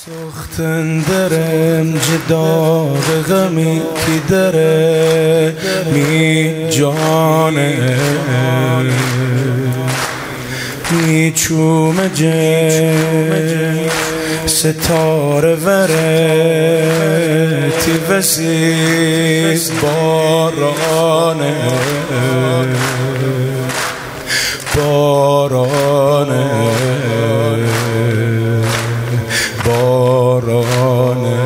سوختن درم جداغ غمی کی دره می جانه می چوم جه ستاره وره تی وسیس بارانه بارانه بارانه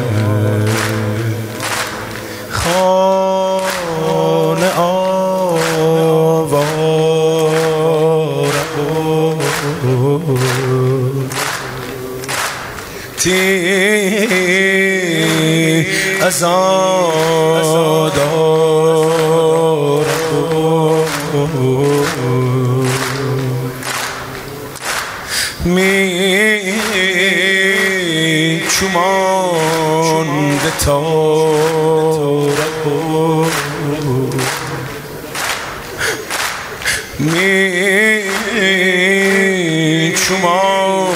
خانه آواره تی ازادار می چومان به تارک می چومان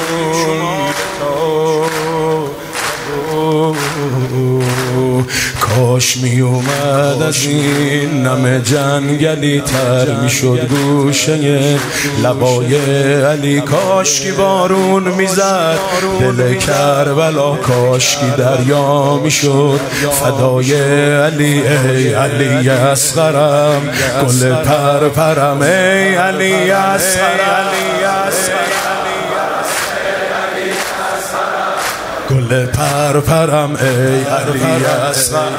کاش می اومد از این نم جنگلی تر می شد گوشه لبای علی، کاش کی بارون می زد دل کربلا، کاش کی دریا می شد فدای علی. ای علی اصغرم گل پرپرم، ای علی اصغرم گل پرپرم، ای علی اصغر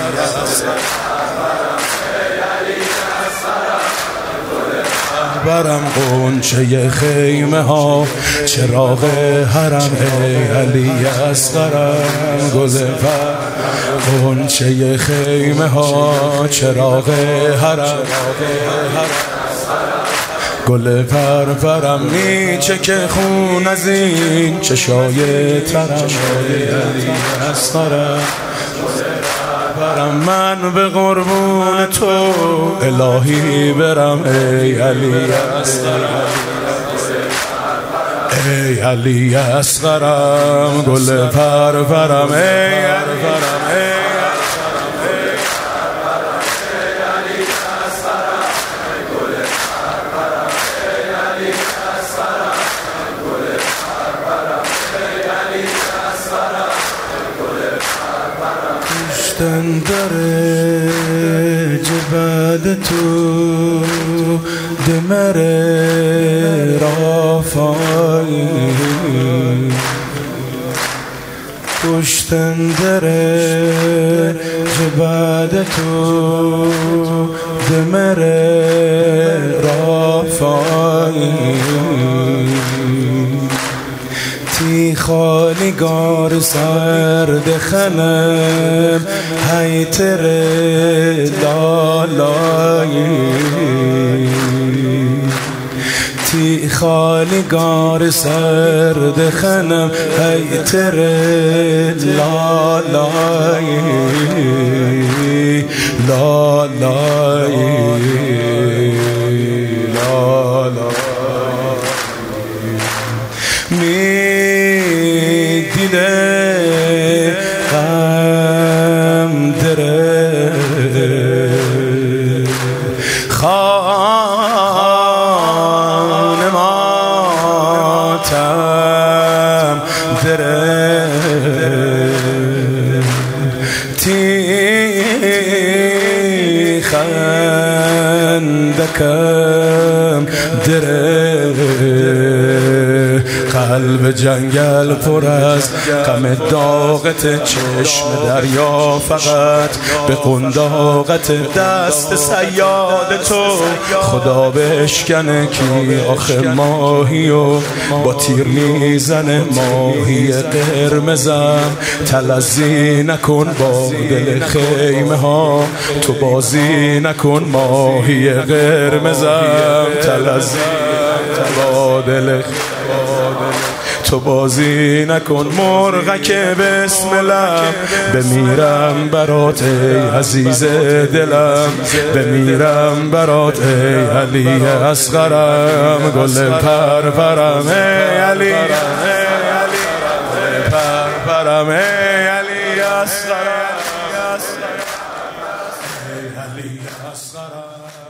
برم غنچه خیمه ها چراغ حرم، ای علی اصغرم گل پر غنچه خیمه ها چراغ حرم، گل پرپرم میچکه خون از این چشای ترم، علی اصغرم برم من به قربون تو الهی برم، ای علی اصغرم ای علی اصغرم گل پرپرم، ای علی کشتن داره جبد تو دمره رافایی، کشتن داره جبد تو دمره رافایی، تی خالیگار سرد خنم هیتر لالایی، تی خالیگار سرد خنم هیتر لالایی لالایی می دیده غم دره خانه ماتم دره تی خندکم دره قلب جنگل پر از غم داغت، چشم دریا فقط به قنداقت، دست صیاد تو خدا بشکنه کی آخه ماهی و با تیر میزنه، ماهی قرمزم تلذی نکن با دل خیمه ها، تو بازی نکن ماهی قرمزم تلذی با دل تو بازی نکن، مرغک بسم لب بمیرم برات ای عزیز دلم، بمیرم برات ای علی اصغرم گل پرپرم، ای علی اصغر، ای علی اصغر.